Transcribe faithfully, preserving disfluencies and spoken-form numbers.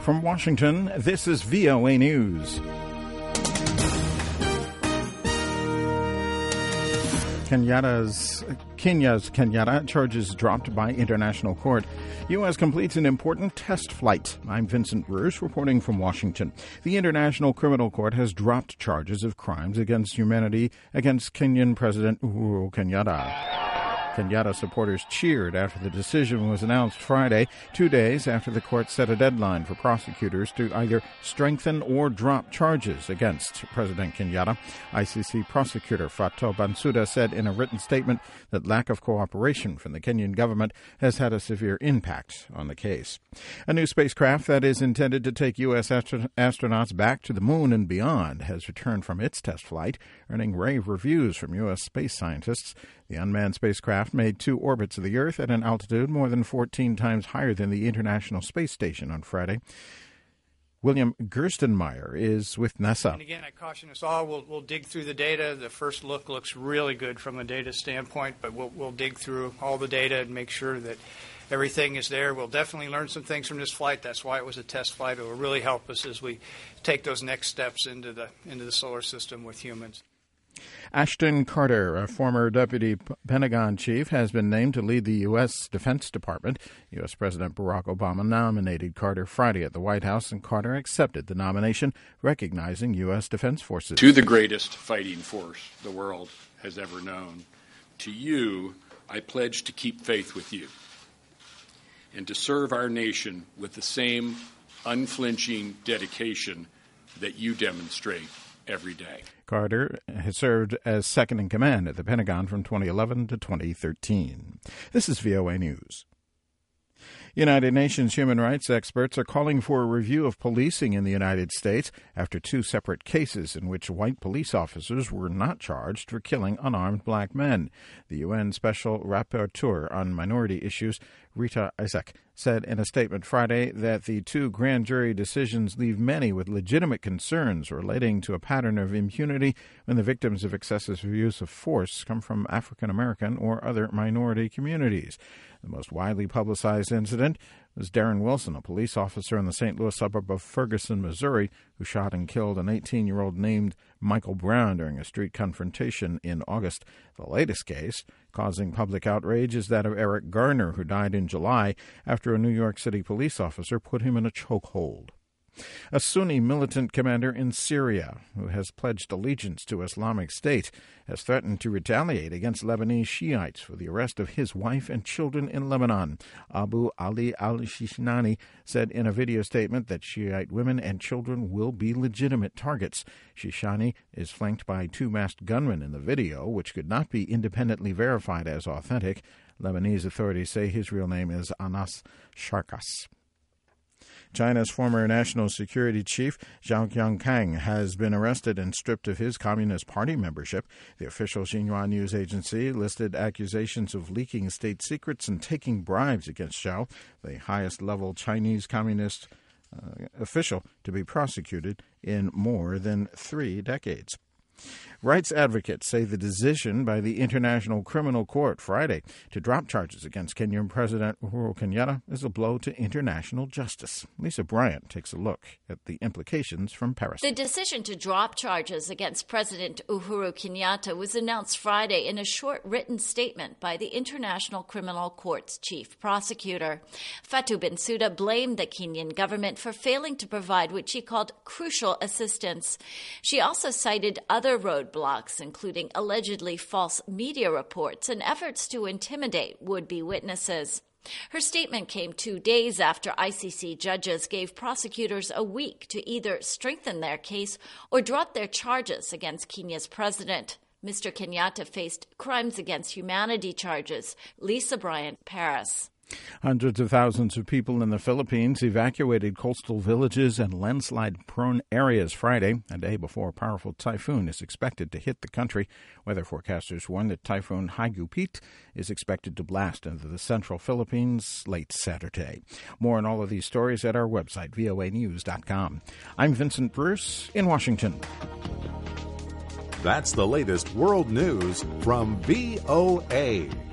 From Washington, this is V O A News. Kenyatta's, Kenya's Kenyatta charges dropped by international court. U S completes an important test flight. I'm Vincent Bruce reporting from Washington. The International Criminal Court has dropped charges of crimes against humanity against Kenyan President Uhuru Kenyatta. Kenyatta supporters cheered after the decision was announced Friday, two days after the court set a deadline for prosecutors to either strengthen or drop charges against President Kenyatta. I C C prosecutor Fatou Bensouda said in a written statement that lack of cooperation from the Kenyan government has had a severe impact on the case. A new spacecraft that is intended to take U S astro- astronauts back to the moon and beyond has returned from its test flight, earning rave reviews from U S space scientists. The unmanned spacecraft made two orbits of the Earth at an altitude more than fourteen times higher than the International Space Station on Friday. William Gerstenmaier is with NASA. And again, I caution us all, we'll, we'll dig through the data. The first look looks really good from a data standpoint, but we'll, we'll dig through all the data and make sure that everything is there. We'll definitely learn some things from this flight. That's why it was a test flight. It will really help us as we take those next steps into the into the solar system with humans. Ashton Carter, a former deputy Pentagon chief, has been named to lead the U S. Defense Department. U S. President Barack Obama nominated Carter Friday at the White House, and Carter accepted the nomination, recognizing U S. Defense forces. To the greatest fighting force the world has ever known, to you, I pledge to keep faith with you and to serve our nation with the same unflinching dedication that you demonstrate every day. Carter has served as second in command at the Pentagon from twenty eleven to twenty thirteen. This is V O A News. United Nations human rights experts are calling for a review of policing in the United States after two separate cases in which white police officers were not charged for killing unarmed black men. The U N Special Rapporteur on Minority Issues, Rita Isaac, said in a statement Friday that the two grand jury decisions leave many with legitimate concerns relating to a pattern of impunity when the victims of excessive use of force come from African American or other minority communities. The most widely publicized incident was Darren Wilson, a police officer in the Saint Louis suburb of Ferguson, Missouri, who shot and killed an eighteen-year-old named Michael Brown during a street confrontation in August. The latest case, causing public outrage, is that of Eric Garner, who died in July after a New York City police officer put him in a chokehold. A Sunni militant commander in Syria, who has pledged allegiance to Islamic State, has threatened to retaliate against Lebanese Shiites for the arrest of his wife and children in Lebanon. Abu Ali al-Shishnani said in a video statement that Shiite women and children will be legitimate targets. Shishani is flanked by two masked gunmen in the video, which could not be independently verified as authentic. Lebanese authorities say his real name is Anas Sharkas. China's former national security chief, Zhao Qiangkang, has been arrested and stripped of his Communist Party membership. The official Xinhua news agency listed accusations of leaking state secrets and taking bribes against Zhao, the highest-level Chinese Communist uh, official to be prosecuted in more than three decades. Rights advocates say the decision by the International Criminal Court Friday to drop charges against Kenyan President Uhuru Kenyatta is a blow to international justice. Lisa Bryant takes a look at the implications from Paris. The decision to drop charges against President Uhuru Kenyatta was announced Friday in a short written statement by the International Criminal Court's chief prosecutor. Fatou Bensouda blamed the Kenyan government for failing to provide what she called crucial assistance. She also cited other roadblocks, including allegedly false media reports and efforts to intimidate would-be witnesses. Her statement came two days after I C C judges gave prosecutors a week to either strengthen their case or drop their charges against Kenya's president. Mister Kenyatta faced crimes against humanity charges. Lisa Bryant, Paris. Hundreds of thousands of people in the Philippines evacuated coastal villages and landslide-prone areas Friday, a day before a powerful typhoon is expected to hit the country. Weather forecasters warn that Typhoon Hagupit is expected to blast into the central Philippines late Saturday. More on all of these stories at our website, V O A news dot com. I'm Vincent Bruce in Washington. That's the latest world news from V O A.